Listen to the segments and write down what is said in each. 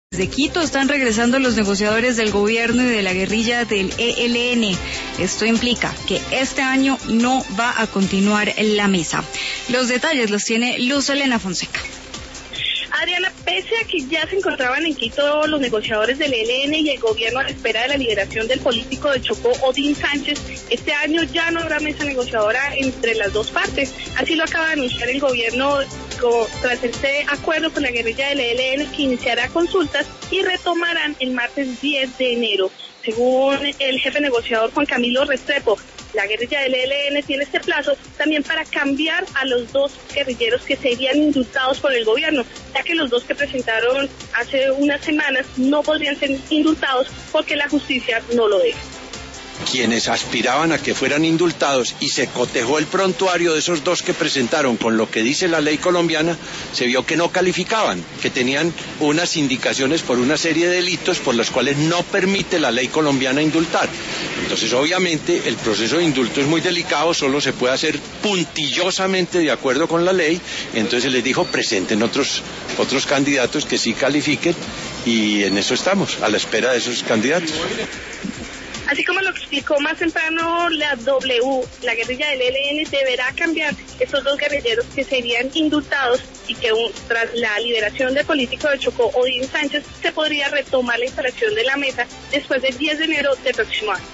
De Quito están regresando los negociadores del gobierno y de la guerrilla del ELN. Esto implica que este año no va a continuar la mesa. Los detalles los tiene Luz Helena Fonseca. Adriana, pese a que ya se encontraban en Quito los negociadores del ELN y el gobierno a la espera de la liberación del político de Chocó, Odín Sánchez, este año ya no habrá mesa negociadora entre las dos partes. Así lo acaba de anunciar el gobierno tras este acuerdo con la guerrilla del ELN, que iniciará consultas y retomarán el martes 10 de enero. Según el jefe negociador Juan Camilo Restrepo, la guerrilla del ELN tiene este plazo también para cambiar a los dos guerrilleros que serían indultados por el gobierno, ya que los dos que presentaron hace unas semanas no podrían ser indultados porque la justicia no lo deja. Quienes aspiraban a que fueran indultados y se cotejó el prontuario de esos dos que presentaron con lo que dice la ley colombiana, se vio que no calificaban, que tenían unas indicaciones por una serie de delitos por las cuales no permite la ley colombiana indultar. Entonces, obviamente, el proceso de indulto es muy delicado, solo se puede hacer puntillosamente de acuerdo con la ley. Entonces les dijo, presenten otros candidatos que sí califiquen, y en eso estamos, a la espera de esos candidatos. Así como lo explicó más temprano la la guerrilla del ELN deberá cambiar estos dos guerrilleros que serían indultados y que tras la liberación del político de Chocó, Odín Sánchez, se podría retomar la instalación de la mesa después del 10 de enero del próximo año.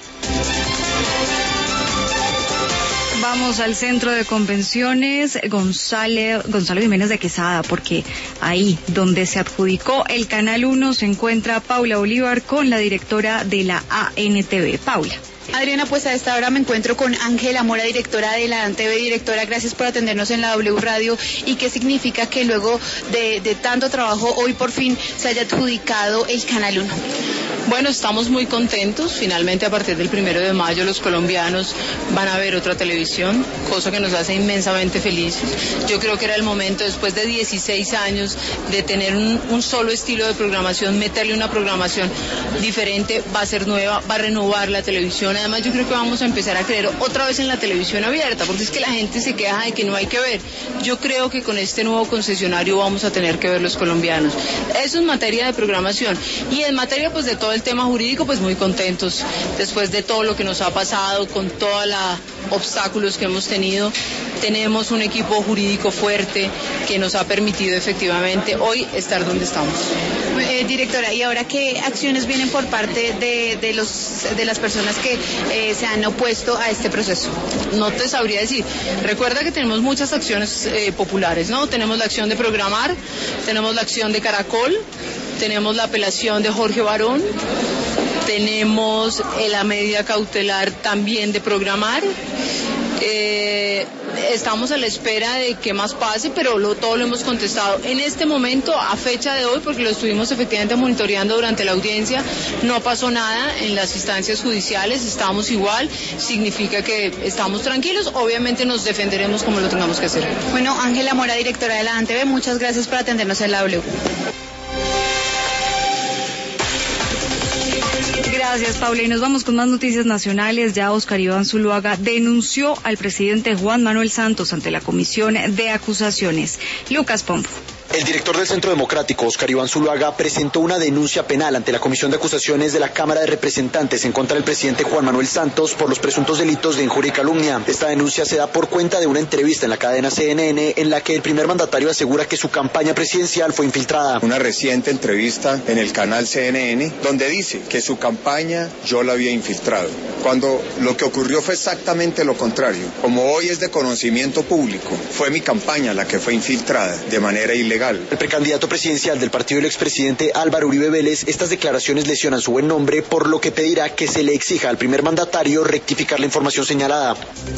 Vamos al centro de convenciones Gonzalo Jiménez de Quesada, porque ahí donde se adjudicó el Canal 1 se encuentra Paula Bolívar con la directora de la ANTV. Paula. Adriana, pues a esta hora me encuentro con Ángela Mora, directora de la ANTV. Directora, gracias por atendernos en la W Radio. ¿Y qué significa que luego de tanto trabajo hoy por fin se haya adjudicado el Canal 1? Bueno, estamos muy contentos. Finalmente, a partir del 1 de mayo, los colombianos van a ver otra televisión, cosa que nos hace inmensamente felices. Yo creo que era el momento, después de 16 años, de tener un solo estilo de programación, meterle una programación diferente. Va a ser nueva, va a renovar la televisión. Además, yo creo que vamos a empezar a creer otra vez en la televisión abierta, porque es que la gente se queja de que no hay que ver. Yo creo que con este nuevo concesionario vamos a tener que ver los colombianos. Eso en materia de programación. Y en materia, pues, de todo el tema jurídico, pues muy contentos después de todo lo que nos ha pasado, con todos los obstáculos que hemos tenido. Tenemos un equipo jurídico fuerte que nos ha permitido efectivamente hoy estar donde estamos. Directora, ¿y ahora qué acciones vienen por parte de las personas que se han opuesto a este proceso? No te sabría decir. Recuerda que tenemos muchas acciones populares, ¿no? Tenemos la acción de programar, tenemos la acción de Caracol, tenemos la apelación de Jorge Barón, tenemos la medida cautelar también de programar. Estamos a la espera de qué más pase, pero todo lo hemos contestado. En este momento, a fecha de hoy, porque lo estuvimos efectivamente monitoreando durante la audiencia, no pasó nada en las instancias judiciales, estamos igual, significa que estamos tranquilos, obviamente nos defenderemos como lo tengamos que hacer. Bueno, Ángela Mora, directora de la ANTV, muchas gracias por atendernos en la W. Gracias, Paula. Y nos vamos con más noticias nacionales. Ya Óscar Iván Zuluaga denunció al presidente Juan Manuel Santos ante la Comisión de Acusaciones. Lucas Pombo. El director del Centro Democrático, Óscar Iván Zuluaga, presentó una denuncia penal ante la Comisión de Acusaciones de la Cámara de Representantes en contra del presidente Juan Manuel Santos por los presuntos delitos de injuria y calumnia. Esta denuncia se da por cuenta de una entrevista en la cadena CNN en la que el primer mandatario asegura que su campaña presidencial fue infiltrada. Una reciente entrevista en el canal CNN donde dice que su campaña yo la había infiltrado, cuando lo que ocurrió fue exactamente lo contrario. Como hoy es de conocimiento público, fue mi campaña la que fue infiltrada de manera ilegal. El precandidato presidencial del partido del expresidente Álvaro Uribe Vélez, estas declaraciones lesionan su buen nombre, por lo que pedirá que se le exija al primer mandatario rectificar la información señalada.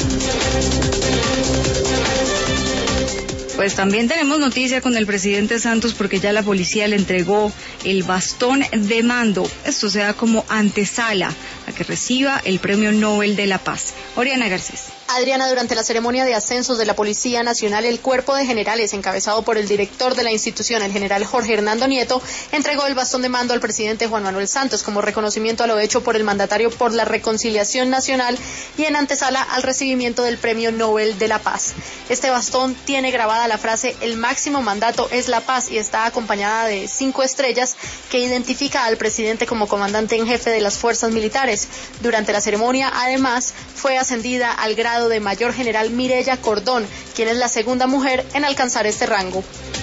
Pues también tenemos noticia con el presidente Santos, porque ya la policía le entregó el bastón de mando. Esto se da como antesala a que reciba el Premio Nobel de la Paz. Oriana Garcés. Adriana, durante la ceremonia de ascensos de la Policía Nacional, el cuerpo de generales, encabezado por el director de la institución, el general Jorge Hernando Nieto, entregó el bastón de mando al presidente Juan Manuel Santos como reconocimiento a lo hecho por el mandatario por la reconciliación nacional y en antesala al recibimiento del Premio Nobel de la Paz. Este bastón tiene grabada la frase "el máximo mandato es la paz" y está acompañada de 5 estrellas que identifica al presidente como comandante en jefe de las fuerzas militares. Durante la ceremonia, además, fue ascendida al grado de mayor general Mireya Cordón, quien es la segunda mujer en alcanzar este rango.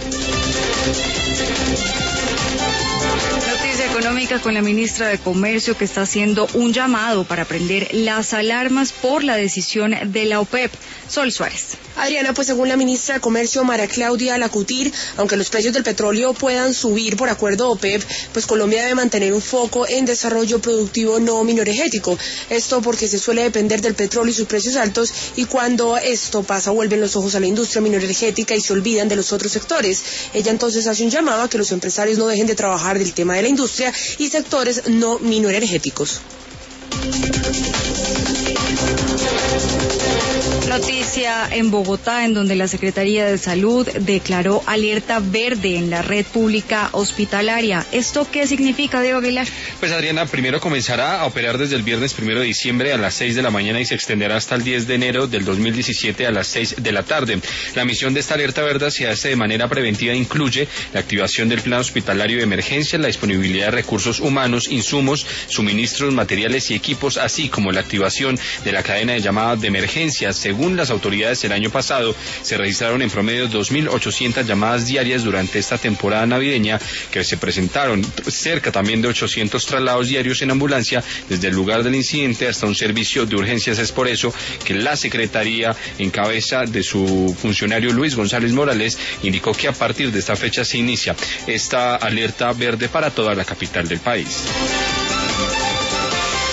Noticia económica con la ministra de Comercio, que está haciendo un llamado para prender las alarmas por la decisión de la OPEP. Sol Suárez. Adriana, pues según la ministra de Comercio, María Claudia Lacutir, aunque los precios del petróleo puedan subir por acuerdo OPEP, pues Colombia debe mantener un foco en desarrollo productivo no minorergético. Esto porque se suele depender del petróleo y sus precios altos, y cuando esto pasa vuelven los ojos a la industria minorergética y se olvidan de los otros sectores. Ella entonces hace un llamado a que los empresarios no dejen de trabajar del tema de la industria y sectores no minorergéticos. Noticia en Bogotá, en donde la Secretaría de Salud declaró alerta verde en la red pública hospitalaria. ¿Esto qué significa, Diego Aguilar? Pues Adriana, primero comenzará a operar desde el viernes 1 de diciembre a las 6 de la mañana y se extenderá hasta el 10 de enero del 2017 a las 6 de la tarde. La misión de esta alerta verde se hace de manera preventiva e incluye la activación del plan hospitalario de emergencia, la disponibilidad de recursos humanos, insumos, suministros, materiales y equipos, así como la activación de la cadena de llamadas de emergencia. Según las autoridades, el año pasado se registraron en promedio 2.800 llamadas diarias durante esta temporada navideña, que se presentaron cerca también de 800 traslados diarios en ambulancia desde el lugar del incidente hasta un servicio de urgencias. Es por eso que la Secretaría, en cabeza de su funcionario Luis González Morales, indicó que a partir de esta fecha se inicia esta alerta verde para toda la capital del país.